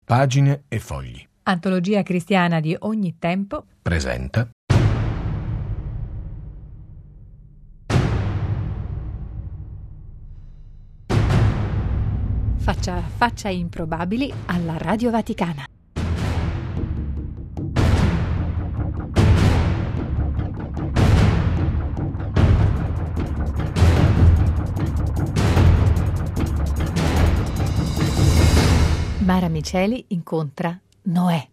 Pagine e fogli. Antologia cristiana di ogni tempo. Presenta Faccia a faccia improbabili alla Radio Vaticana. Mara Miceli incontra Noè.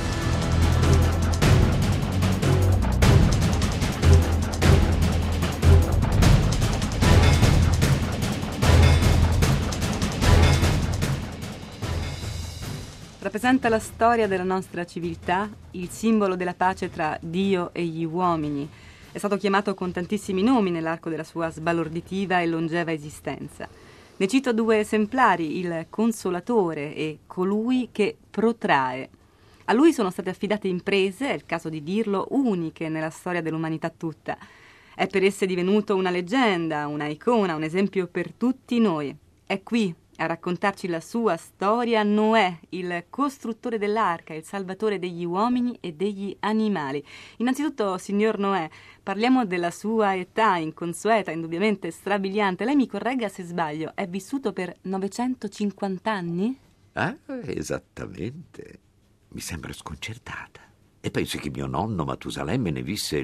Rappresenta la storia della nostra civiltà, il simbolo della pace tra Dio e gli uomini. È stato chiamato con tantissimi nomi nell'arco della sua sbalorditiva e longeva esistenza. Ne cito due esemplari, il Consolatore e colui che protrae. A lui sono state affidate imprese, è il caso di dirlo, uniche nella storia dell'umanità tutta. È per esse divenuto una leggenda, una icona, un esempio per tutti noi. È qui a raccontarci la sua storia Noè, il costruttore dell'arca, il salvatore degli uomini e degli animali. Innanzitutto, signor Noè, parliamo della sua età inconsueta, indubbiamente strabiliante. Lei mi corregga se sbaglio, è vissuto per 950 anni? Ah, esattamente. Mi sembra sconcertata. E pensi che mio nonno Matusalemme ne visse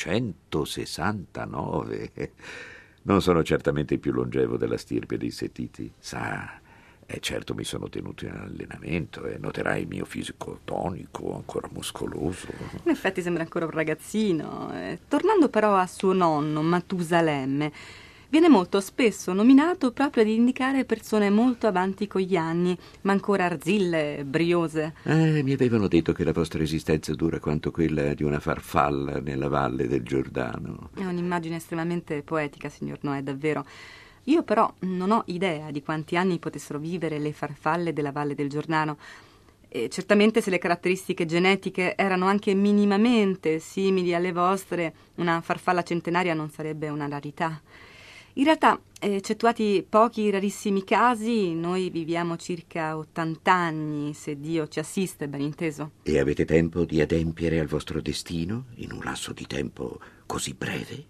969. Non sono certamente il più longevo della stirpe dei Setiti. Sa, certo mi sono tenuto in allenamento e noterai il mio fisico tonico, ancora muscoloso. In effetti sembra ancora un ragazzino. Tornando però a suo nonno, Matusalemme, viene molto spesso nominato proprio ad indicare persone molto avanti con gli anni, ma ancora arzille, briose. Mi avevano detto che la vostra esistenza dura quanto quella di una farfalla nella valle del Giordano. È un'immagine estremamente poetica, signor Noè, davvero. Io però non ho idea di quanti anni potessero vivere le farfalle della valle del Giordano. E certamente se le caratteristiche genetiche erano anche minimamente simili alle vostre, una farfalla centenaria non sarebbe una rarità. In realtà, eccettuati pochi rarissimi casi, noi viviamo circa 80 anni, se Dio ci assiste, ben inteso. E avete tempo di adempiere al vostro destino in un lasso di tempo così breve?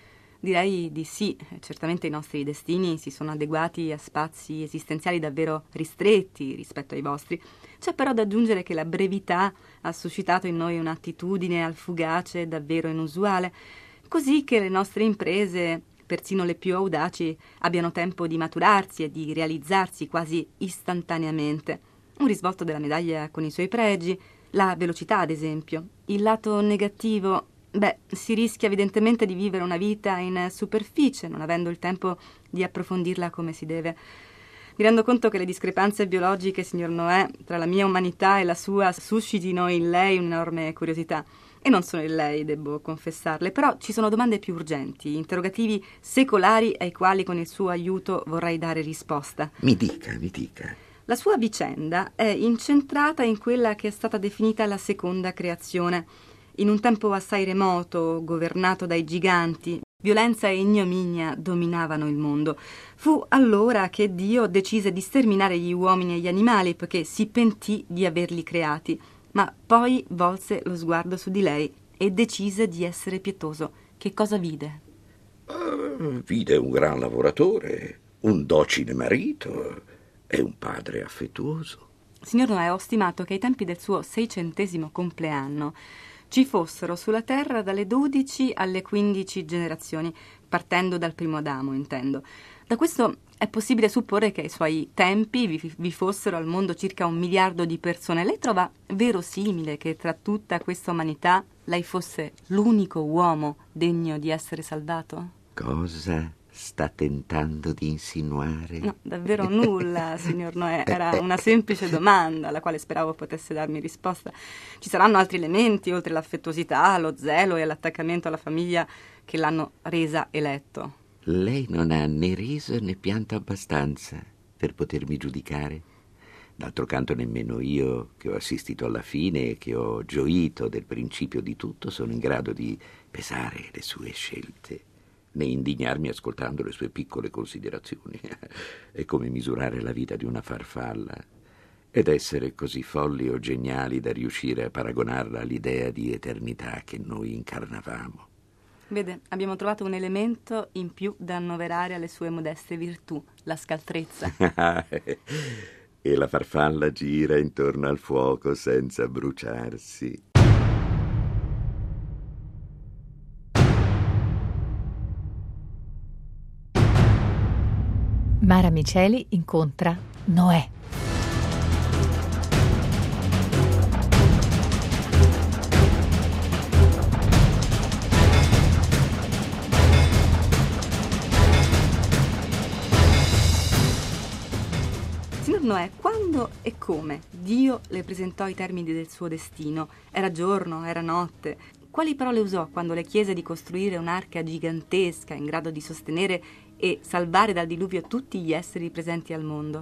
Direi di sì. Certamente i nostri destini si sono adeguati a spazi esistenziali davvero ristretti rispetto ai vostri. C'è però da aggiungere che la brevità ha suscitato in noi un'attitudine al fugace davvero inusuale, così che le nostre imprese, persino le più audaci, abbiano tempo di maturarsi e di realizzarsi quasi istantaneamente. Un risvolto della medaglia con i suoi pregi, la velocità ad esempio. Il lato negativo, si rischia evidentemente di vivere una vita in superficie, non avendo il tempo di approfondirla come si deve. Mi rendo conto che le discrepanze biologiche, signor Noè, tra la mia umanità e la sua suscitino in lei un'enorme curiosità. E non sono in lei, devo confessarle, però ci sono domande più urgenti, interrogativi secolari ai quali con il suo aiuto vorrei dare risposta. Mi dica. La sua vicenda è incentrata in quella che è stata definita la seconda creazione. In un tempo assai remoto, governato dai giganti, violenza e ignominia dominavano il mondo. Fu allora che Dio decise di sterminare gli uomini e gli animali, poiché si pentì di averli creati. Ma poi volse lo sguardo su di lei e decise di essere pietoso. Che cosa vide? Vide un gran lavoratore, un docile marito e un padre affettuoso. Signor Noè, ho stimato che ai tempi del suo 600° compleanno ci fossero sulla Terra dalle 12 alle 15 generazioni, partendo dal primo Adamo, intendo. Da questo è possibile supporre che ai suoi tempi vi fossero al mondo circa 1 miliardo di persone. Lei trova verosimile che tra tutta questa umanità lei fosse l'unico uomo degno di essere salvato? Cosa sta tentando di insinuare? No, davvero nulla, signor Noè. Era una semplice domanda alla quale speravo potesse darmi risposta. Ci saranno altri elementi, oltre l'affettuosità, lo zelo e l'attaccamento alla famiglia, che l'hanno resa eletto. Lei non ha né riso né pianto abbastanza per potermi giudicare. D'altro canto nemmeno io, che ho assistito alla fine e che ho gioito del principio di tutto, sono in grado di pesare le sue scelte, né indignarmi ascoltando le sue piccole considerazioni. È come misurare la vita di una farfalla. ed essere così folli o geniali da riuscire a paragonarla all'idea di eternità che noi incarnavamo. Vede, abbiamo trovato un elemento in più da annoverare alle sue modeste virtù, la scaltrezza. E la farfalla gira intorno al fuoco senza bruciarsi. Mara Miceli incontra Noè. Signor Noè, quando e come Dio le presentò i termini del suo destino? Era giorno, era notte? Quali parole usò quando le chiese di costruire un'arca gigantesca in grado di sostenere e salvare dal diluvio tutti gli esseri presenti al mondo?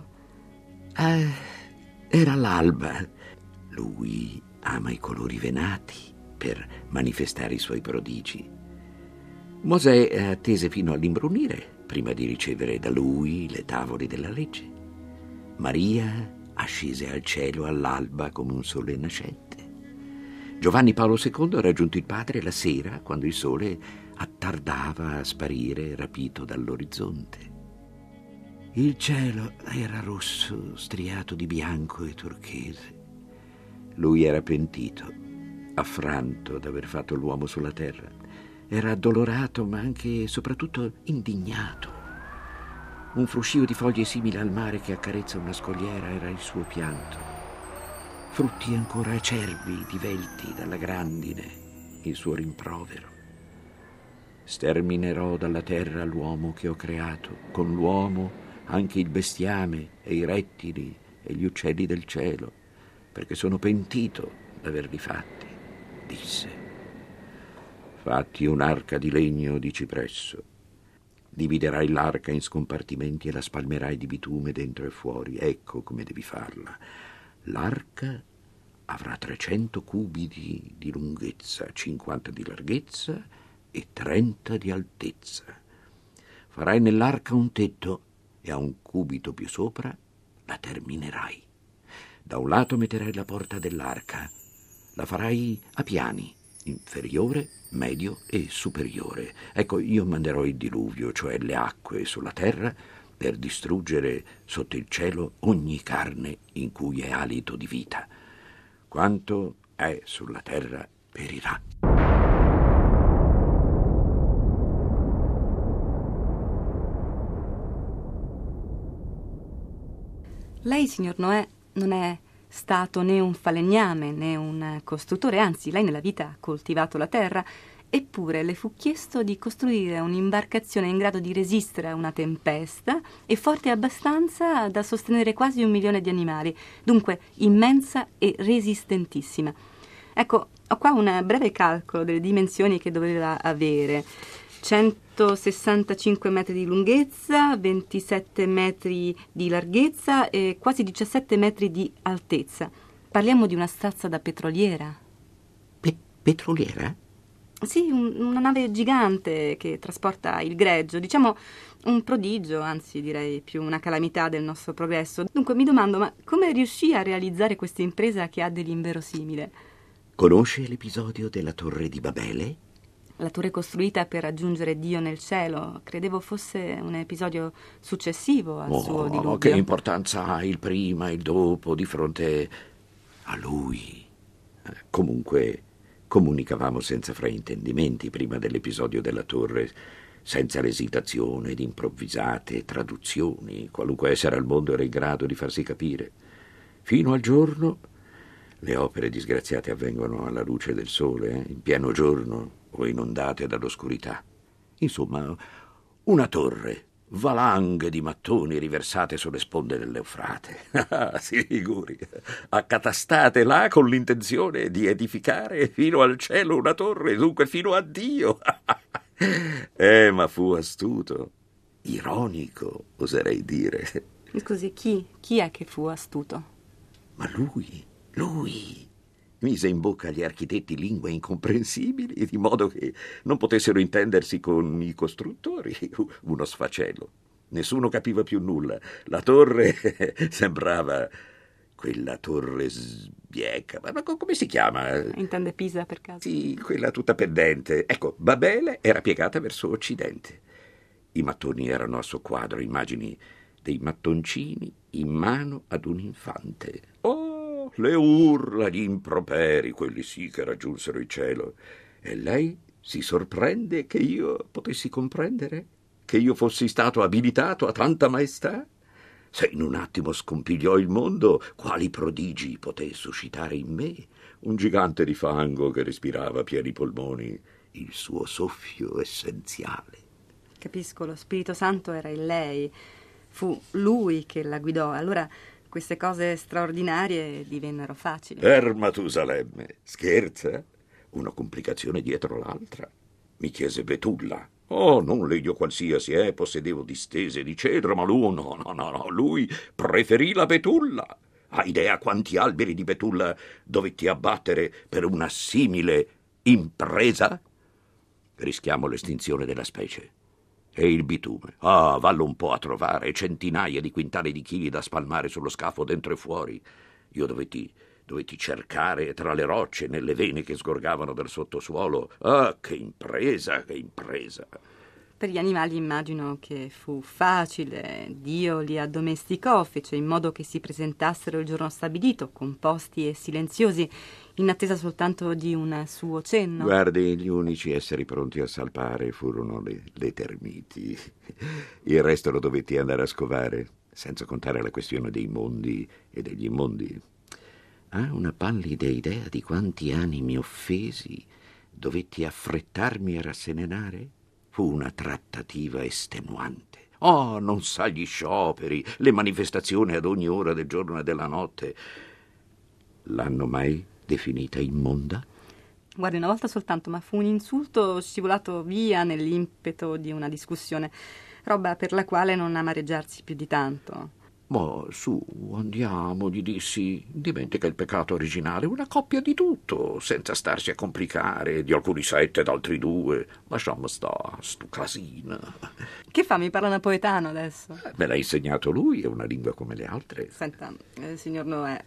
Era l'alba. Lui ama i colori venati per manifestare i suoi prodigi. Mosè attese fino all'imbrunire prima di ricevere da lui le tavole della legge. Maria ascese al cielo all'alba come un sole nascente. Giovanni Paolo II ha raggiunto il padre la sera, quando il sole attardava a sparire rapito dall'orizzonte. Il cielo era rosso, striato di bianco e turchese. Lui era pentito, affranto d'aver fatto l'uomo sulla terra. Era addolorato, ma anche e soprattutto indignato. Un fruscio di foglie simile al mare che accarezza una scogliera era il suo pianto. Frutti ancora acerbi, divelti dalla grandine, il suo rimprovero. Sterminerò dalla terra l'uomo che ho creato, con l'uomo anche il bestiame e i rettili e gli uccelli del cielo, perché sono pentito d'averli fatti, disse. Fatti un'arca di legno di cipresso. Dividerai l'arca in scompartimenti e la spalmerai di bitume dentro e fuori. Ecco come devi farla. L'arca avrà 300 cubi di lunghezza, 50 di larghezza e 30 di altezza. Farai nell'arca un tetto e a un cubito più sopra la terminerai. Da un lato metterai la porta dell'arca. La farai a piani, inferiore, medio e superiore. Ecco, io manderò il diluvio, cioè le acque sulla terra, per distruggere sotto il cielo ogni carne in cui è alito di vita. Quanto è sulla terra perirà. Lei, signor Noè, non è stato né un falegname né un costruttore, anzi, lei nella vita ha coltivato la terra, eppure le fu chiesto di costruire un'imbarcazione in grado di resistere a una tempesta e forte abbastanza da sostenere quasi 1 milione di animali, dunque immensa e resistentissima. Ecco, ho qua un breve calcolo delle dimensioni che doveva avere. 165 metri di lunghezza, 27 metri di larghezza e quasi 17 metri di altezza. Parliamo di una stazza da petroliera. Petroliera? Sì, una nave gigante che trasporta il greggio, diciamo un prodigio, anzi direi più una calamità del nostro progresso. Dunque mi domando, ma come riuscì a realizzare questa impresa che ha dell'inverosimile? Conosce l'episodio della Torre di Babele? La torre costruita per raggiungere Dio nel cielo. Credevo fosse un episodio successivo al suo diluvio. Che importanza ha il prima e il dopo di fronte a lui? Comunque, comunicavamo senza fraintendimenti prima dell'episodio della torre, senza l'esitazione di improvvisate traduzioni. Qualunque essere al mondo era in grado di farsi capire. Fino al giorno, le opere disgraziate avvengono alla luce del sole, in pieno giorno, o inondate dall'oscurità. Insomma, una torre, valanghe di mattoni riversate sulle sponde dell'Eufrate. Si figuri, accatastate là con l'intenzione di edificare fino al cielo una torre, dunque fino a Dio. Ma fu astuto, ironico, oserei dire. Scusi, chi è che fu astuto? Ma lui mise in bocca agli architetti lingue incomprensibili, di modo che non potessero intendersi con i costruttori. Uno sfacelo. Nessuno capiva più nulla. La torre sembrava quella torre sbieca, ma come si chiama? Intende Pisa per caso? Sì, quella tutta pendente. Ecco, Babele era piegata verso occidente. I mattoni erano a soqquadro, immagini dei mattoncini in mano ad un infante. Oh, le urla, gli improperi, quelli sì che raggiunsero il cielo. E lei si sorprende che io potessi comprendere? Che io fossi stato abilitato a tanta maestà? Se in un attimo scompigliò il mondo, quali prodigi poté suscitare in me un gigante di fango che respirava a pieni polmoni il suo soffio essenziale. Capisco, lo Spirito Santo era in lei, fu lui che la guidò, allora queste cose straordinarie divennero facili. Per Matusalemme, scherza? Una complicazione dietro l'altra. Mi chiese betulla. Oh, non legno qualsiasi, possedevo distese di cedro, ma lui no, lui preferì la betulla. Hai idea quanti alberi di betulla dovetti abbattere per una simile impresa? Rischiamo l'estinzione della specie. E il bitume? Vallo un po' a trovare, centinaia di quintali di chili da spalmare sullo scafo dentro e fuori. Io dovetti cercare tra le rocce, nelle vene che sgorgavano dal sottosuolo. Che impresa! Per gli animali immagino che fu facile, Dio li addomesticò, fece in modo che si presentassero il giorno stabilito, composti e silenziosi, in attesa soltanto di un suo cenno. Guardi, gli unici esseri pronti a salpare furono le termiti. Il resto lo dovetti andare a scovare, senza contare la questione dei mondi e degli immondi. Ha una pallida idea di quanti animi offesi dovetti affrettarmi a rasserenare? Fu una trattativa estenuante. Non sa gli scioperi, le manifestazioni ad ogni ora del giorno e della notte. L'hanno mai definita immonda? Guardi, una volta soltanto, ma fu un insulto scivolato via nell'impeto di una discussione, roba per la quale non amareggiarsi più di tanto. Ma su, andiamo, gli dissi, dimentica il peccato originale, una coppia di tutto, senza starsi a complicare, di alcuni 7, d'altri 2. Lasciamo stare, stu casino. Che fa? Mi parla napoletano adesso? Me l'ha insegnato lui, è una lingua come le altre. Senta, signor Noè,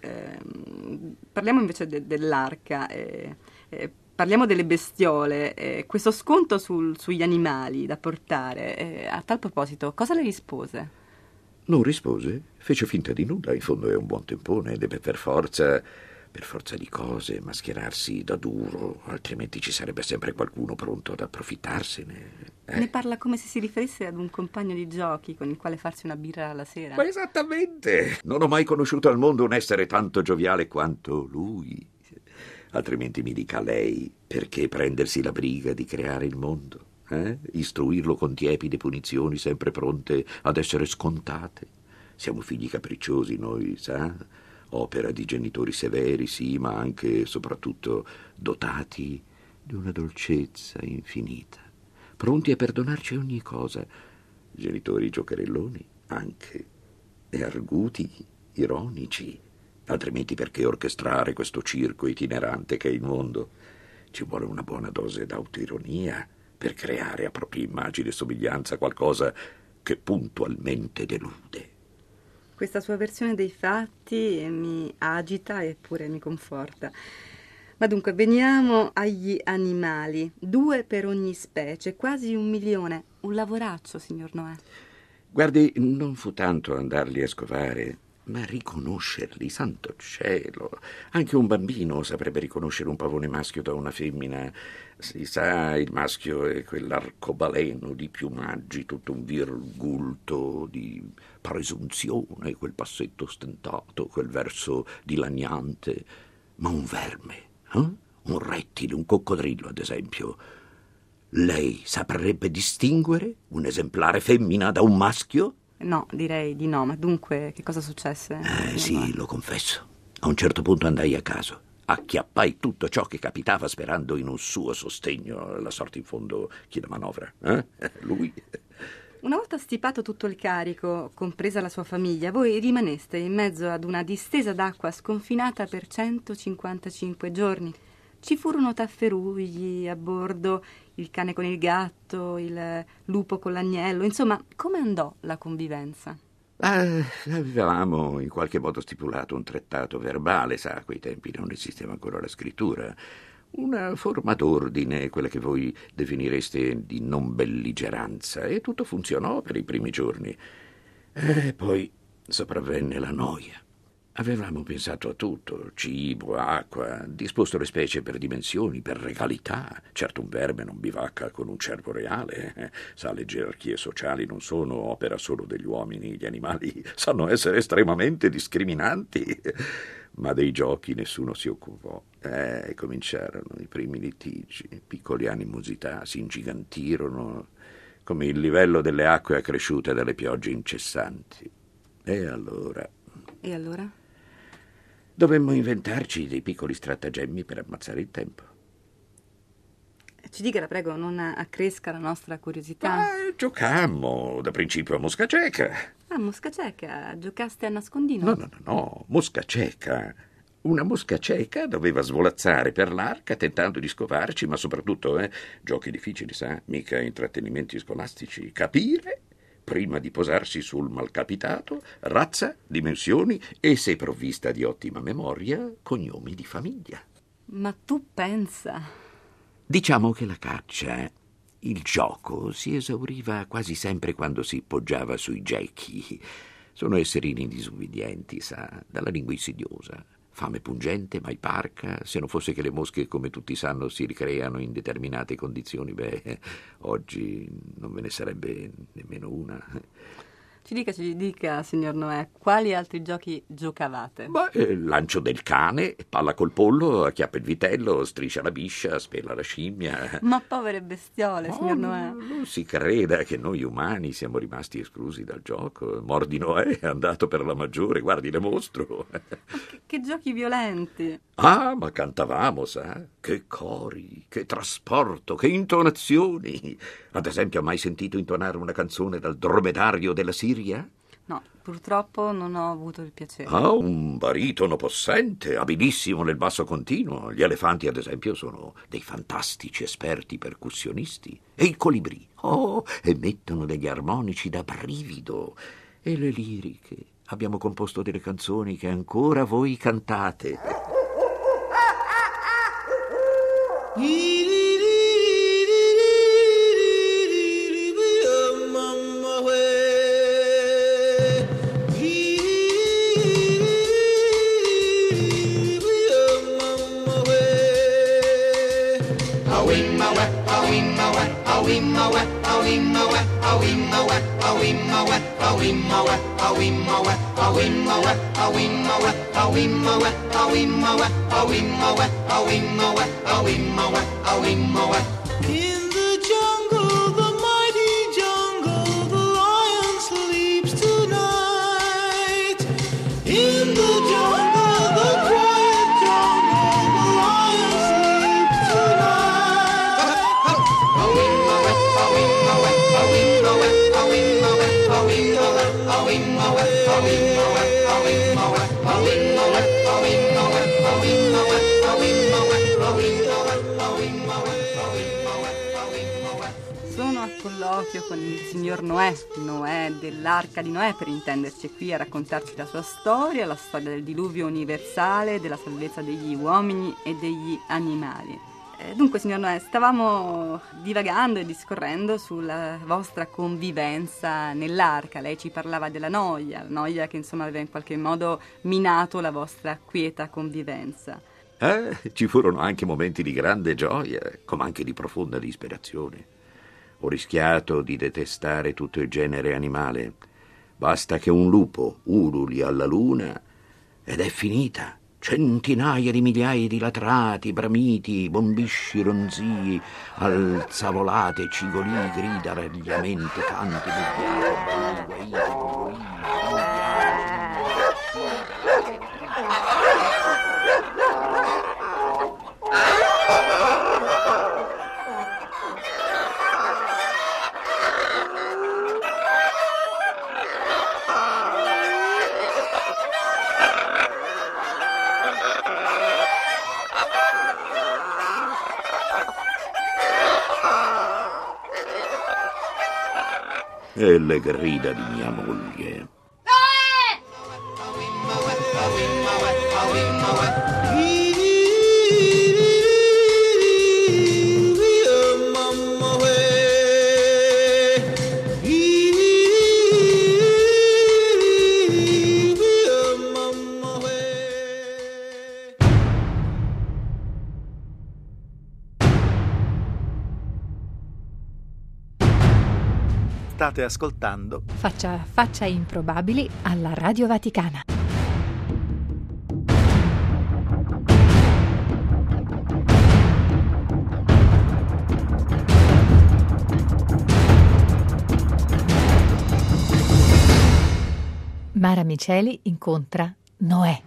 parliamo invece dell'arca, parliamo delle bestiole, questo sconto sugli animali da portare. A tal proposito, cosa le rispose? Non rispose, fece finta di nulla, in fondo è un buon tempone, deve per forza di cose mascherarsi da duro, altrimenti ci sarebbe sempre qualcuno pronto ad approfittarsene. Ne parla come se si riferisse ad un compagno di giochi con il quale farsi una birra alla sera. Ma esattamente! Non ho mai conosciuto al mondo un essere tanto gioviale quanto lui. Altrimenti mi dica lei perché prendersi la briga di creare il mondo? Istruirlo con tiepide punizioni sempre pronte ad essere scontate. Siamo figli capricciosi noi, sa? Opera di genitori severi, sì, ma anche e soprattutto dotati di una dolcezza infinita, pronti a perdonarci ogni cosa. Genitori giocherelloni anche, e arguti, ironici. Altrimenti perché orchestrare questo circo itinerante che è il mondo? Ci vuole una buona dose d'autoironia per creare a propria immagine e somiglianza qualcosa che puntualmente delude. Questa sua versione dei fatti mi agita eppure mi conforta. Ma dunque, veniamo agli animali. 2 per ogni specie, quasi 1 milione. Un lavoraccio, signor Noè. Guardi, non fu tanto andarli a scovare, ma riconoscerli, santo cielo. Anche un bambino saprebbe riconoscere un pavone maschio da una femmina. Si sa, il maschio è quell'arcobaleno di piumaggi, tutto un virgulto di presunzione, quel passetto stentato, quel verso dilaniante. Ma un verme, un rettile, un coccodrillo, ad esempio. Lei saprebbe distinguere un esemplare femmina da un maschio? No, direi di no, ma dunque che cosa successe? Sì, lo confesso. A un certo punto andai a caso. Acchiappai tutto ciò che capitava sperando in un suo sostegno. La sorte in fondo chi la manovra? Lui? Una volta stipato tutto il carico, compresa la sua famiglia, voi rimaneste in mezzo ad una distesa d'acqua sconfinata per 155 giorni. Ci furono tafferugli a bordo, il cane con il gatto, il lupo con l'agnello. Insomma, come andò la convivenza? Avevamo in qualche modo stipulato un trattato verbale, sa, a quei tempi non esisteva ancora la scrittura, una forma d'ordine, quella che voi definireste di non belligeranza, e tutto funzionò per i primi giorni. Poi sopravvenne la noia. Avevamo pensato a tutto, cibo, acqua, disposto le specie per dimensioni, per regalità. Certo un verme non bivacca con un cervo reale. Sa, le gerarchie sociali non sono opera solo degli uomini, gli animali sanno essere estremamente discriminanti. Ma dei giochi nessuno si occupò. Cominciarono i primi litigi, piccoli animosità si ingigantirono, come il livello delle acque accresciute dalle piogge incessanti. E allora? Dovemmo inventarci dei piccoli stratagemmi per ammazzare il tempo. Ci dica, la prego, non accresca la nostra curiosità. Giocammo da principio a mosca cieca. Mosca cieca, giocaste a nascondino? No, mosca cieca. Una mosca cieca doveva svolazzare per l'arca tentando di scovarci, ma soprattutto, giochi difficili, sa, mica intrattenimenti scolastici. Capire prima di posarsi sul malcapitato, razza, dimensioni e, se provvista di ottima memoria, cognomi di famiglia. Ma tu pensa... Diciamo che la caccia, il gioco, si esauriva quasi sempre quando si poggiava sui gechi. Sono esserini disubbidienti, sa, dalla lingua insidiosa. Fame pungente, mai parca. Se non fosse che le mosche, come tutti sanno, si ricreano in determinate condizioni, oggi non ve ne sarebbe nemmeno una. Ci dica, signor Noè, quali altri giochi giocavate? Lancio del cane, palla col pollo, acchiappa il vitello, striscia la biscia, spela la scimmia. Ma povere bestiole, signor Noè. Non si creda che noi umani siamo rimasti esclusi dal gioco. Mordi Noè è andato per la maggiore, guardi, le mostro. Che giochi violenti. Ma cantavamo, sa? Che cori, che trasporto, che intonazioni. Ad esempio, ha mai sentito intonare una canzone dal dromedario della Siria? No, purtroppo non ho avuto il piacere. Un baritono possente, abilissimo nel basso continuo. Gli elefanti, ad esempio, sono dei fantastici esperti percussionisti. E i colibrì, emettono degli armonici da brivido. E le liriche. Abbiamo composto delle canzoni che ancora voi cantate. In the jungle, the mighty jungle, the lion sleeps tonight. In the jungle, the quiet jungle, the lion sleeps tonight. Sono a colloquio con il signor Noè dell'Arca di Noè, per intenderci, qui a raccontarci la sua storia, la storia del diluvio universale, della salvezza degli uomini e degli animali. Dunque, signor Noè, stavamo divagando e discorrendo sulla vostra convivenza nell'arca. Lei ci parlava della noia, la noia che insomma aveva in qualche modo minato la vostra quieta convivenza. Ci furono anche momenti di grande gioia, come anche di profonda disperazione. Ho rischiato di detestare tutto il genere animale. Basta che un lupo ululi alla luna ed è finita. Centinaia di migliaia di latrati, bramiti, bombisci, ronzii, alzavolate, cigolii, grida, ragliamenti, canti, mucchiate, guaiti, e le grida di mia moglie. State ascoltando Faccia a faccia improbabili alla Radio Vaticana. Mara Miceli incontra Noè.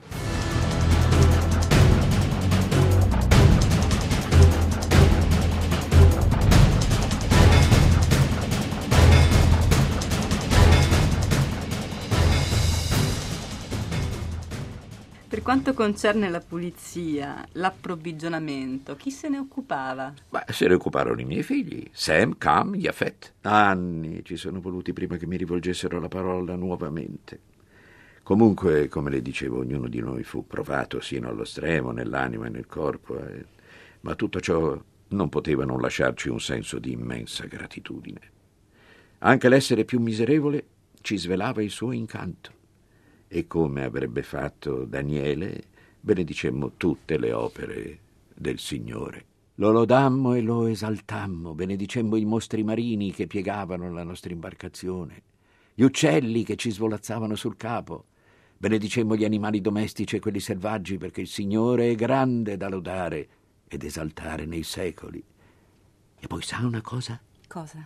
Per quanto concerne la pulizia, l'approvvigionamento, chi se ne occupava? Beh, se ne occuparono i miei figli, Sam, Cam, Jafet. Anni ci sono voluti prima che mi rivolgessero la parola nuovamente. Comunque, come le dicevo, ognuno di noi fu provato sino allo stremo, nell'anima e nel corpo, ma tutto ciò non poteva non lasciarci un senso di immensa gratitudine. Anche l'essere più miserevole ci svelava il suo incanto. E come avrebbe fatto Daniele, benedicemmo tutte le opere del Signore. Lo lodammo e lo esaltammo, benedicemmo i mostri marini che piegavano la nostra imbarcazione, gli uccelli che ci svolazzavano sul capo, benedicemmo gli animali domestici e quelli selvaggi, perché il Signore è grande da lodare ed esaltare nei secoli. E poi sa una cosa? Cosa?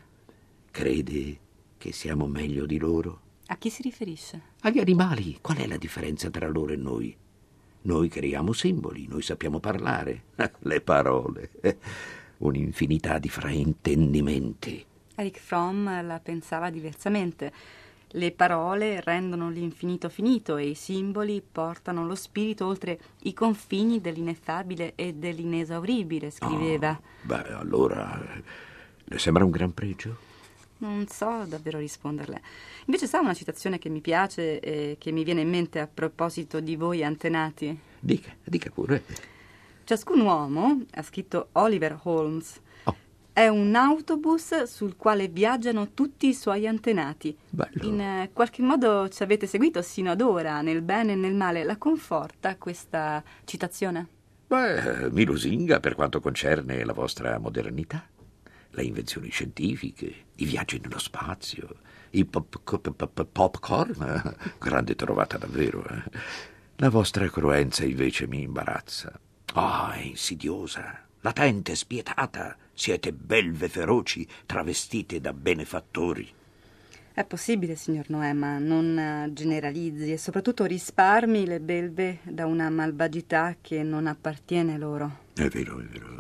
Crede che siamo meglio di loro? A chi si riferisce? Agli animali. Qual è la differenza tra loro e noi? Noi creiamo simboli, noi sappiamo parlare. Le parole. Un'infinità di fraintendimenti. Erich Fromm la pensava diversamente. Le parole rendono l'infinito finito e i simboli portano lo spirito oltre i confini dell'ineffabile e dell'inesauribile, scriveva. Beh, allora, le sembra un gran pregio? Non so davvero risponderle. Invece sa una citazione che mi piace e che mi viene in mente a proposito di voi antenati? Dica pure. Ciascun uomo, ha scritto Oliver Holmes, è un autobus sul quale viaggiano tutti i suoi antenati. Bello. In qualche modo ci avete seguito sino ad ora, nel bene e nel male. La conforta questa citazione? Beh, mi lusinga per quanto concerne la vostra modernità. Le invenzioni scientifiche, i viaggi nello spazio, i popcorn, grande trovata davvero. La vostra cruenza invece mi imbarazza. È insidiosa, latente, spietata. Siete belve feroci, travestite da benefattori. È possibile, signor Noè, ma non generalizzi e soprattutto risparmi le belve da una malvagità che non appartiene loro. È vero.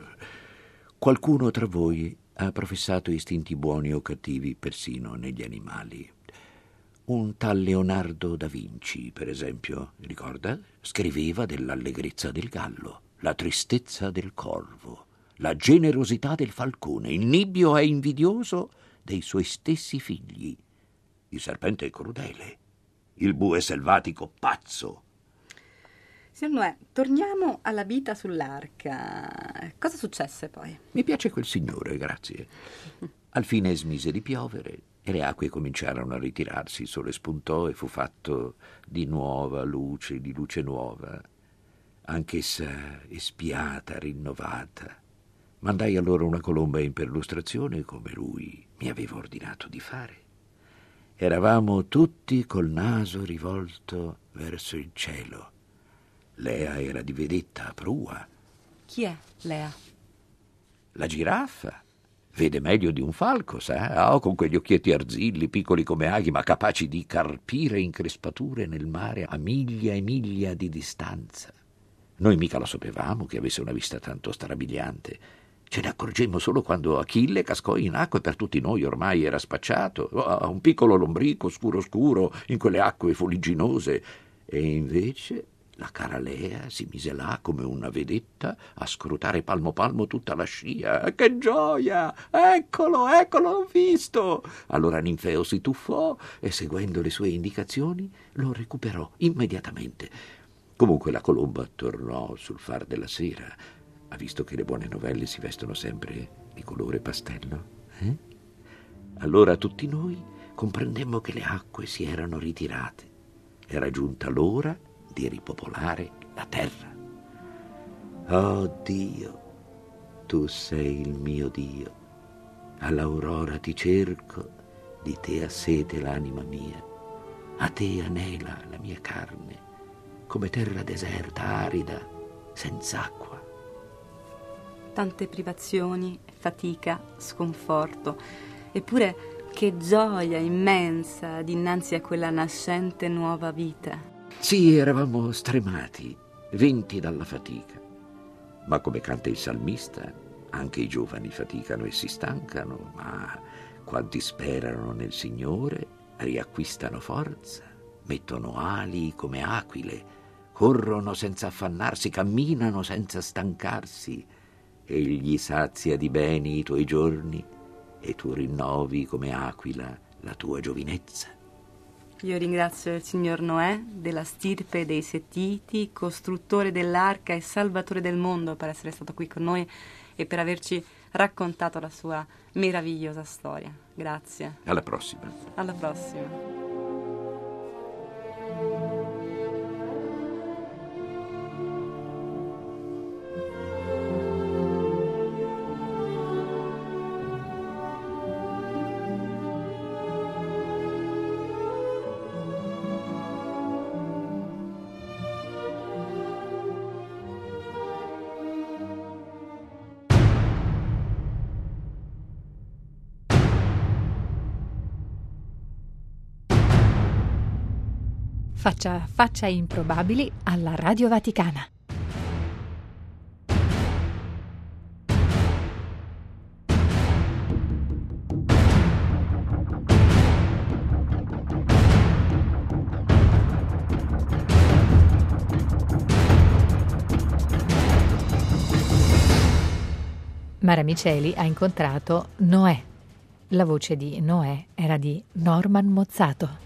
Qualcuno tra voi ha professato istinti buoni o cattivi persino negli animali. Un tal Leonardo da Vinci, per esempio, ricorda? Scriveva dell'allegrezza del gallo, la tristezza del corvo, la generosità del falcone. Il nibbio è invidioso dei suoi stessi figli. Il serpente è crudele, il bue selvatico pazzo. Signor Noè, torniamo alla vita sull'arca. Cosa successe poi? Mi piace quel signore, grazie. Al fine smise di piovere e le acque cominciarono a ritirarsi, il sole spuntò e fu fatto di nuova luce, di luce nuova, anch'essa espiata, rinnovata. Mandai allora una colomba in perlustrazione come lui mi aveva ordinato di fare. Eravamo tutti col naso rivolto verso il cielo. Lea era di vedetta a prua. Chi è Lea? La giraffa. Vede meglio di un falco, sa? Con quegli occhietti arzilli, piccoli come aghi, ma capaci di carpire increspature nel mare a miglia e miglia di distanza. Noi mica lo sapevamo che avesse una vista tanto strabiliante. Ce ne accorgemmo solo quando Achille cascò in acqua e per tutti noi ormai era spacciato. Un piccolo lombrico scuro in quelle acque fuligginose. E invece la cara Lea si mise là come una vedetta a scrutare palmo palmo tutta la scia. Che gioia! Eccolo, l'ho visto! Allora Ninfeo si tuffò e, seguendo le sue indicazioni, lo recuperò immediatamente. Comunque la colomba tornò sul far della sera. Ha visto che le buone novelle si vestono sempre di colore pastello? Allora tutti noi comprendemmo che le acque si erano ritirate. Era giunta l'ora di ripopolare la terra. Oh Dio, tu sei il mio Dio. All'aurora ti cerco, Di te ha sete l'anima mia, a te anela la mia carne, come terra deserta, arida, senza acqua. Tante privazioni, fatica, sconforto, eppure che gioia immensa dinanzi a quella nascente nuova vita. Sì, eravamo stremati, vinti dalla fatica. Ma come canta il salmista, anche i giovani faticano e si stancano, ma quanti sperano nel Signore riacquistano forza, mettono ali come aquile, corrono senza affannarsi, camminano senza stancarsi. Egli sazia di beni i tuoi giorni e tu rinnovi come aquila la tua giovinezza. Io ringrazio il signor Noè, della stirpe dei Setiti, costruttore dell'arca e salvatore del mondo, per essere stato qui con noi e per averci raccontato la sua meravigliosa storia. Grazie. Alla prossima. Alla prossima. Faccia improbabili alla Radio Vaticana. Mara Miceli ha incontrato Noè. La voce di Noè era di Norman Mozzato.